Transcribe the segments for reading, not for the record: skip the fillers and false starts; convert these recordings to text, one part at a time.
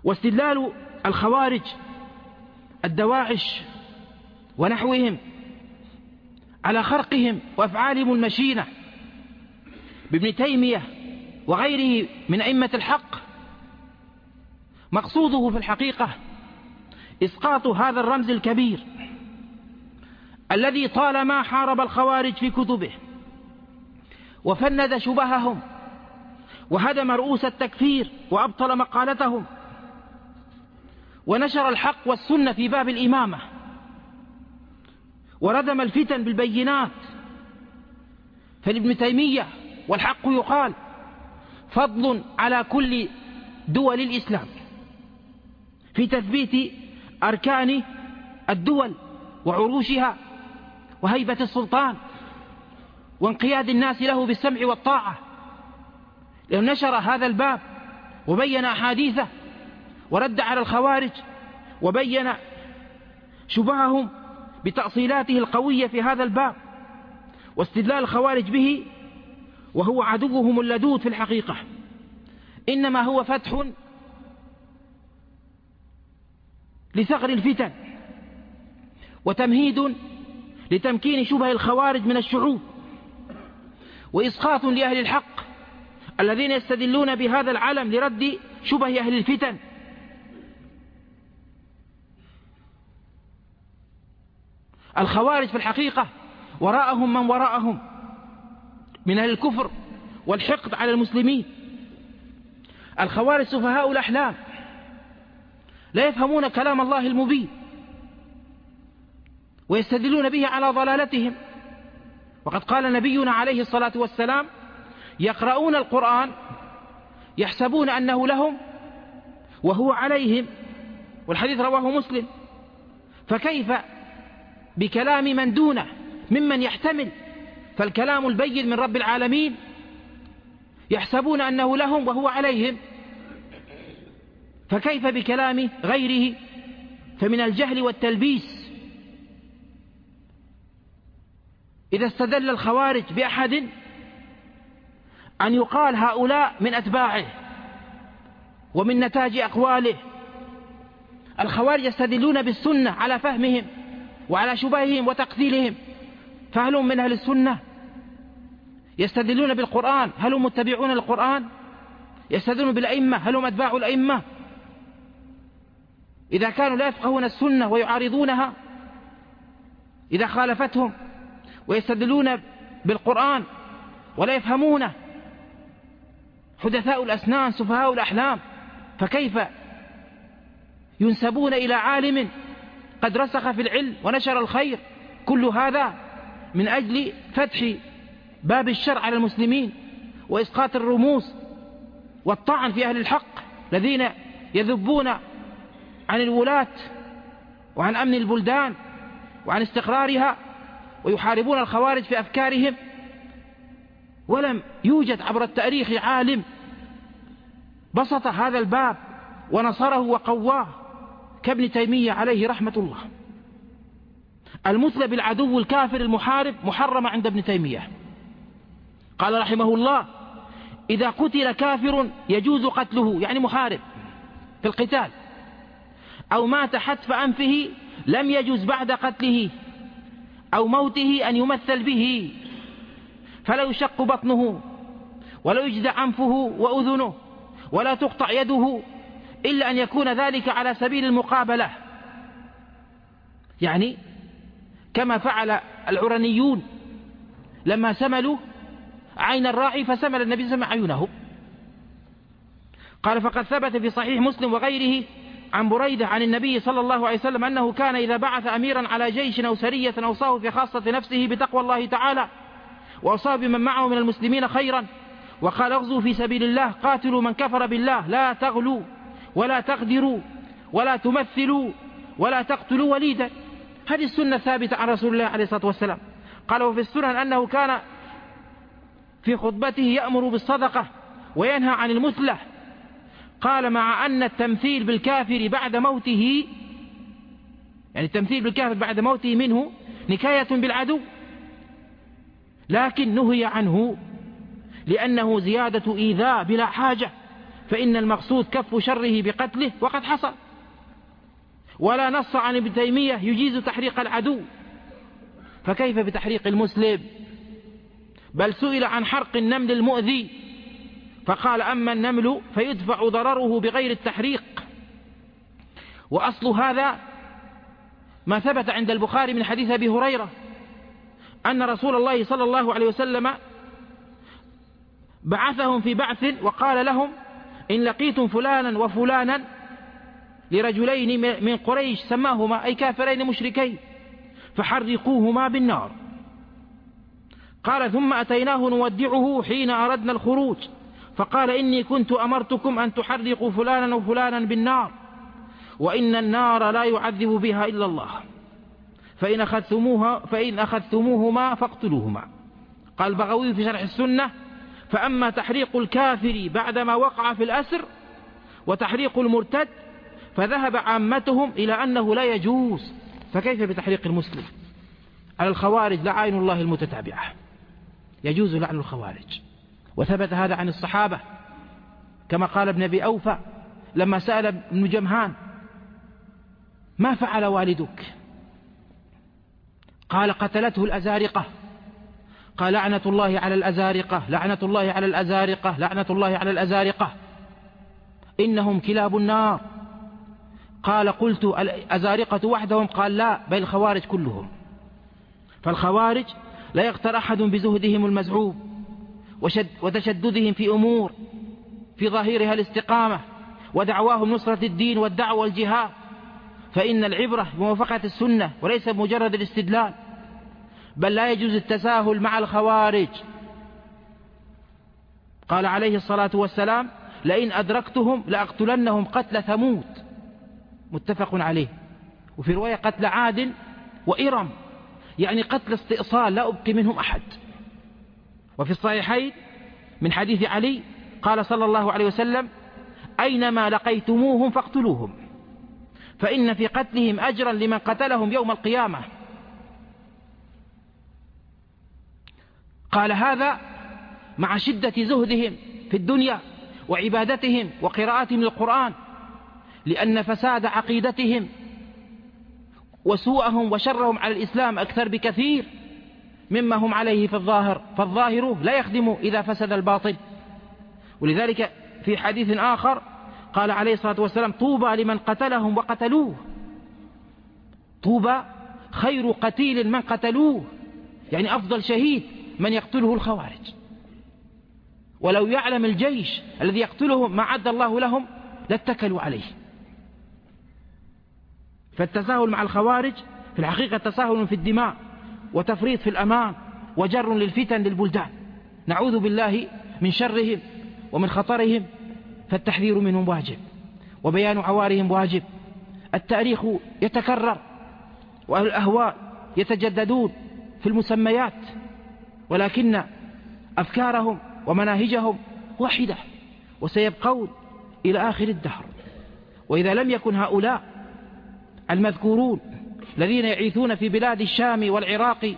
واستدلال الخوارج الدواعش ونحوهم على خرقهم وأفعالهم المشينة بابن تيمية وغيره من أئمة الحق مقصوده في الحقيقة إسقاط هذا الرمز الكبير الذي طالما حارب الخوارج في كتبه وفند شبههم وهدم رؤوس التكفير وأبطل مقالتهم ونشر الحق والسنة في باب الإمامة وردم الفتن بالبينات. فلابن تيمية والحق يقال فضل على كل دول الإسلام في تثبيت أركان الدول وعروشها وهيبة السلطان وانقياد الناس له بالسمع والطاعة، لأنه نشر هذا الباب وبين أحاديثه ورد على الخوارج وبين شبههم بتأصيلاته القوية في هذا الباب واستدلال الخوارج به، وهو عدوهم اللدود في الحقيقة. إنما هو فتح لثغر الفتن وتمهيد لتمكين شبه الخوارج من الشعوب وإسقاط لأهل الحق الذين يستدلون بهذا العلم لرد شبه أهل الفتن. الخوارج في الحقيقة وراءهم من وراءهم من أهل الكفر والحقد على المسلمين. الخوارج سفهاء الأحلام لا يفهمون كلام الله المبين ويستدلون به على ضلالتهم. وقد قال نبينا عليه الصلاة والسلام: يقرؤون القرآن يحسبون أنه لهم وهو عليهم، والحديث رواه مسلم. فكيف بكلام من دونه ممن يحتمل فالكلام البين من رب العالمين يحسبون أنه لهم وهو عليهم؟ فكيف بكلام غيره؟ فمن الجهل والتلبيس إذا استدل الخوارج بأحد أن يقال هؤلاء من أتباعه ومن نتاج أقواله. الخوارج يستدلون بالسنة على فهمهم وعلى شبههم وتقتيلهم، فهل هم من أهل السنة؟ يستدلون بالقرآن، هل هم متبعون القرآن؟ يستدلون بالأئمة، هل هم أتباع الأئمة؟ إذا كانوا لا يفقهون السنة ويعارضونها إذا خالفتهم، ويستدلون بالقرآن ولا يفهمونه، حدثاء الأسنان سفهاء الأحلام، فكيف ينسبون إلى عالم قد رسخ في العلم ونشر الخير؟ كل هذا من أجل فتح باب الشر على المسلمين وإسقاط الرموز والطعن في أهل الحق الذين يذبون عن الولاة وعن أمن البلدان وعن استقرارها ويحاربون الخوارج في أفكارهم. ولم يوجد عبر التاريخ عالم بسط هذا الباب ونصره وقواه كابن تيمية عليه رحمة الله. المثلى بالعدو الكافر المحارب محرم عند ابن تيمية. قال رحمه الله: إذا قتل كافر يجوز قتله، يعني محارب في القتال، أو مات حتف أنفه لم يجوز بعد قتله أو موته أن يمثل به، فلا يشق بطنه ولا يجزع أنفه وأذنه ولا تقطع يده إلا أن يكون ذلك على سبيل المقابلة، يعني كما فعل العرنيون لما سملوا عين الراعي فسمل النبي صلى الله عليه وسلم عيونه. قال: فقد ثبت في صحيح مسلم وغيره عن بريدة عن النبي صلى الله عليه وسلم أنه كان إذا بعث أميرا على جيش أو سرية أوصاه في خاصة نفسه بتقوى الله تعالى، وأوصاه بمن معه من المسلمين خيرا، وقال: اغزوا في سبيل الله، قاتلوا من كفر بالله، لا تغلوا ولا تغدروا ولا تمثلوا ولا تقتلوا وليدا. هذه السنة ثابتة عن رسول الله عليه الصلاة والسلام. قال: وفي السنن أنه كان في خطبته يأمر بالصدقة وينهى عن المثلة. قال: مع أن التمثيل بالكافر بعد موته، يعني التمثيل بالكافر بعد موته منه نكاية بالعدو، لكن نهي عنه لأنه زيادة إيذاء بلا حاجة، فإن المقصود كف شره بقتله وقد حصل. ولا نص عن ابن تيمية يجيز تحريق العدو، فكيف بتحريق المسلم؟ بل سئل عن حرق النمل المؤذي فقال أما النمل فيدفع ضرره بغير التحريق. وأصل هذا ما ثبت عند البخاري من حديث أبي هريرة أن رسول الله صلى الله عليه وسلم بعثهم في بعث وقال لهم إن لقيتم فلانا وفلانا، لرجلين من قريش سماهما أي كافرين مشركين، فحرقوهما بالنار. قال ثم أتيناه نودعه حين أردنا الخروج فقال إني كنت أمرتكم أن تحرقوا فلانا وفلانا بالنار، وإن النار لا يعذب بها إلا الله، فإن أخذتموهما فاقتلوهما. قال البغوي في شرح السنة فأما تحريق الكافر بعدما وقع في الأسر وتحريق المرتد فذهب عامتهم إلى أنه لا يجوز، فكيف بتحريق المسلم؟ على الخوارج لعين الله المتتابعة، يجوز لعن الخوارج، وثبت هذا عن الصحابة كما قال ابن أبي أوفى لما سأل ابن جمهان ما فعل والدك؟ قال قتلته الأزارقة. قال لعنة الله على الأزارقة، لعنة الله على الأزارقة، لعنة الله على الأزارقة، إنهم كلاب النار. قال قلت الأزارقة وحدهم؟ قال لا، بل الخوارج كلهم. فالخوارج لا يغتر أحد بزهدهم المزعوم وتشددهم في أمور في ظاهرها الاستقامة ودعواهم نصرة الدين والدعوة والجهاد، فإن العبرة بموافقة السنة وليس بمجرد الاستدلال. بل لا يجوز التساهل مع الخوارج. قال عليه الصلاة والسلام لئن أدركتهم لأقتلنهم قتل ثمود، متفق عليه. وفي رواية قتل عاد وإرم، يعني قتل استئصال لا أبقي منهم أحد. وفي الصحيحين من حديث علي قال صلى الله عليه وسلم أينما لقيتموهم فاقتلوهم، فإن في قتلهم أجرا لمن قتلهم يوم القيامة. قال هذا مع شدة زهدهم في الدنيا وعبادتهم وقراءتهم للقرآن، لأن فساد عقيدتهم وسوءهم وشرهم على الإسلام أكثر بكثير مما هم عليه في الظاهر، فالظاهر لا يخدم إذا فسد الباطن. ولذلك في حديث آخر قال عليه الصلاة والسلام طوبى لمن قتلهم وقتلوه، طوبى خير قتيل من قتلوه، يعني أفضل شهيد من يقتله الخوارج. ولو يعلم الجيش الذي يقتلهم ما عد الله لهم لاتكلوا عليه. فالتساهل مع الخوارج في الحقيقة تساهل في الدماء وتفريط في الأمان وجر للفتن للبلدان. نعوذ بالله من شرهم ومن خطرهم، فالتحذير منهم واجب وبيان عوارهم واجب. التاريخ يتكرر وأهل الأهواء يتجددون في المسميات، ولكن أفكارهم ومناهجهم واحدة وسيبقون إلى آخر الدهر. وإذا لم يكن هؤلاء المذكورون الذين يعيثون في بلاد الشام والعراق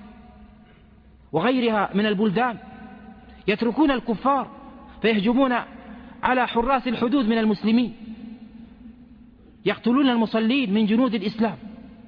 وغيرها من البلدان يتركون الكفار فيهجمون على حراس الحدود من المسلمين، يقتلون المصلين من جنود الإسلام،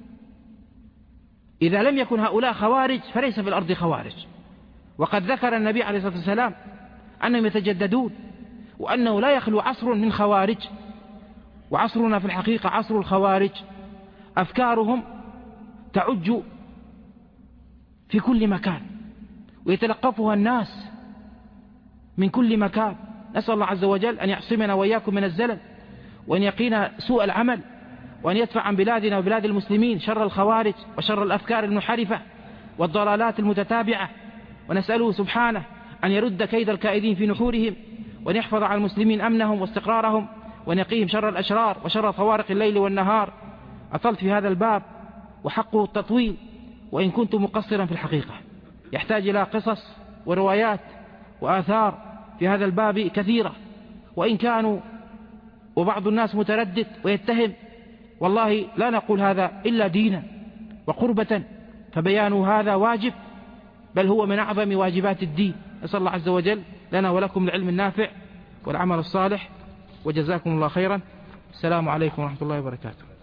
إذا لم يكن هؤلاء خوارج فليس في الأرض خوارج. وقد ذكر النبي عليه الصلاة والسلام أنهم يتجددون وأنه لا يخلو عصر من خوارج، وعصرنا في الحقيقة عصر الخوارج. أفكارهم تعج في كل مكان ويتلقفها الناس من كل مكان. نسأل الله عز وجل أن يعصمنا وإياكم من الزلل، وأن يقينا سوء العمل، وأن يدفع عن بلادنا وبلاد المسلمين شر الخوارج وشر الأفكار المنحرفة والضلالات المتتابعة. ونسأله سبحانه أن يرد كيد الكائدين في نحورهم، وأن يحفظ على المسلمين أمنهم واستقرارهم، وأن يقيهم شر الأشرار وشر طوارق الليل والنهار. أطلت في هذا الباب وحقه التطويل، وإن كنت مقصرا في الحقيقة. يحتاج إلى قصص وروايات وآثار في هذا الباب كثيرة، وإن كانوا وبعض الناس متردد ويتهم، والله لا نقول هذا إلا دينا وقربة، فبيان هذا واجب، بل هو من أعظم واجبات الدين. نسأل الله عز وجل لنا ولكم العلم النافع والعمل الصالح. وجزاكم الله خيرا. السلام عليكم ورحمة الله وبركاته.